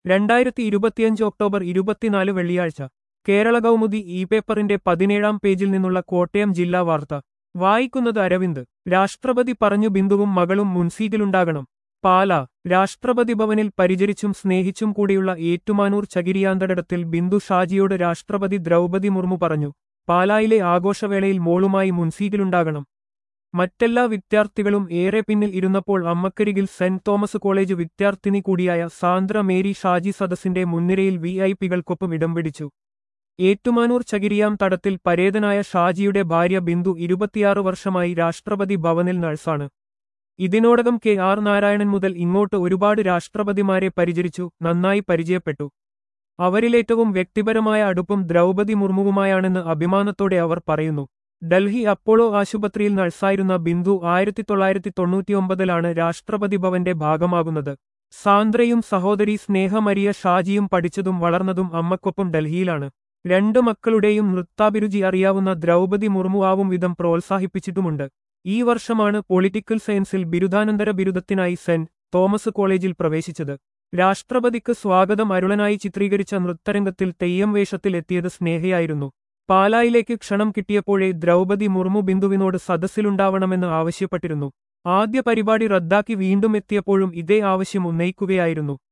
2025 October 24 വെള്ളിയാഴ്ച Kerala Kaumudi E പേപ്പറിന്റെ 17-ാം പേജിൽ നിന്നുള്ള കോട്ടയം ജില്ലാ വാർത്ത വായിക്കുന്നത് അരവിന്ദ്. രാഷ്ട്രപതി പറഞ്ഞു ബിന്ദുവും മകളും മുൻസീറ്റിലുണ്ടാകണം. പാലാ. രാഷ്ട്രപതി ഭവനിൽ പരിചരിച്ചും സ്നേഹിച്ചും കൂടിയുള്ള ഏറ്റുമാനൂർ ചകിരിയാന്തടത്തിൽ ബിന്ദു ഷാജിയോട് രാഷ്ട്രപതി ദ്രൗപദി മുർമു പറഞ്ഞു. പാലായിലെ ആഘോഷവേളയിൽ മോളുമായി മുൻസീറ്റിലുണ്ടാകണം. മറ്റെല്ലാ വിദ്യാർത്ഥികളും ഏറെ പിന്നിൽ ഇരുന്നപ്പോൾ അമ്മക്കരികിൽ സെന്റ് തോമസ് കോളേജ് വിദ്യാർത്ഥിനി കൂടിയായ സാന്ദ്ര മേരി ഷാജി സദസ്സിന്റെ മുൻനിരയിൽ വിഐപികൾക്കൊപ്പം ഇടം പിടിച്ചു. ഏറ്റുമാനൂർ ചകിരിയാം തടത്തിൽ പരേതനായ ഷാജിയുടെ ഭാര്യ ബിന്ദു 26 വർഷമായി രാഷ്ട്രപതി ഭവനിൽ നഴ്സാണ്. ഇതിനോടകം കെ.ആർ. നാരായണൻ മുതൽ ഇങ്ങോട്ട് ഒരുപാട് രാഷ്ട്രപതിമാരെ പരിചരിച്ചു, നന്നായി പരിചയപ്പെട്ടു. അവരിലേറ്റവും വ്യക്തിപരമായ അടുപ്പം ദ്രൗപദി മുർമുവുമായാണെന്ന് അഭിമാനത്തോടെ അവർ പറയുന്നു. ഡൽഹി അപ്പോളോ ആശുപത്രിയിൽ നഴ്സായിരുന്ന ബിന്ദു 1999-ലാണ് രാഷ്ട്രപതി ഭവന്റെ ഭാഗമാകുന്നത്. സാന്ദ്രയും സഹോദരി സ്നേഹ മരിയ ഷാജിയും പഠിച്ചതും വളർന്നതും അമ്മക്കൊപ്പം ഡൽഹിയിലാണ്. 2 മക്കളുടെയും നൃത്താഭിരുചി അറിയാവുന്ന ദ്രൗപദി മുർമു ആവും വിധം പ്രോത്സാഹിപ്പിച്ചിട്ടുമുണ്ട്. ഈ വർഷമാണ് പൊളിറ്റിക്കൽ സയൻസിൽ ബിരുദാനന്തര ബിരുദത്തിനായി സെന്റ് തോമസ് കോളേജിൽ പ്രവേശിച്ചത്. രാഷ്ട്രപതിക്ക് സ്വാഗതം അരുളനായി ചിത്രീകരിച്ച നൃത്തരംഗത്തിൽ തെയ്യം വേഷത്തിൽ എത്തിയത് സ്നേഹയായിരുന്നു. പാലായിലേക്ക് ക്ഷണം കിട്ടിയപ്പോഴേ ദ്രൗപദി മുർമു ബിന്ദുവിനോട് സദസ്സിലുണ്ടാവണമെന്ന് ആവശ്യപ്പെട്ടിരുന്നു. ആദ്യ പരിപാടി റദ്ദാക്കി വീണ്ടും എത്തിയപ്പോഴും ഇതേ ആവശ്യം ഉന്നയിക്കുകയായിരുന്നു.